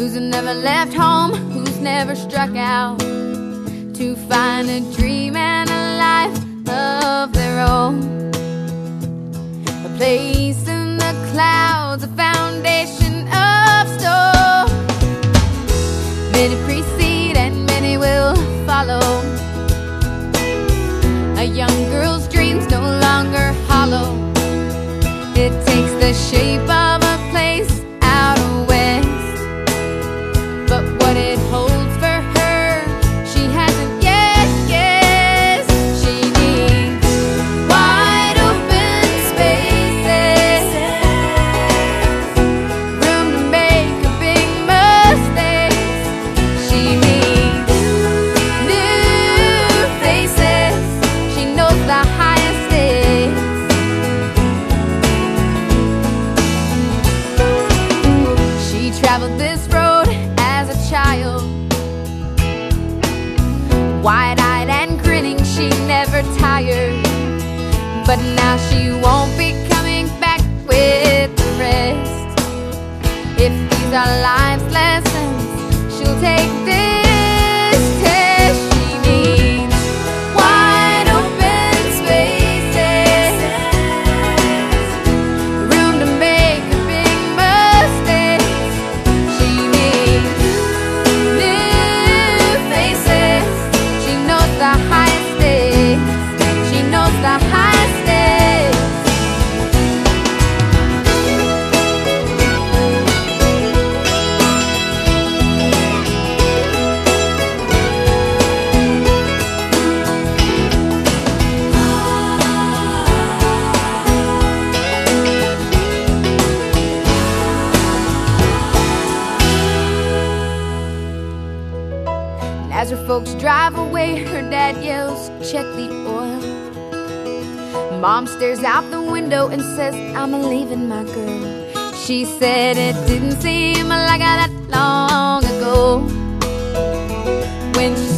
who's never left home, who's never struck out to find a dream and a life of their own. A place in the clouds, a foundation of stone. Many precede and many will follow. A young girl's dreams no longer hollow. It takes the shape of a place out west, but what it holds for her, she hasn't yet guessed. She needs wide open spaces, room to make a big mistake. She needs new faces. She knows the highest stakes. She traveled this road as a child, wide-eyed and grinning, she never tired. But now she won't be coming back with the rest. If these are life's lessons, she'll take this test. She needs wide open spaces, room to make a big mistake. She needs new faces. She knows the highest stakes. She knows the highest stakes. As her folks drive away, her dad yells, "Check the oil." Mom stares out the window and says, "I'm leaving my girl." She said it didn't seem like that long ago when she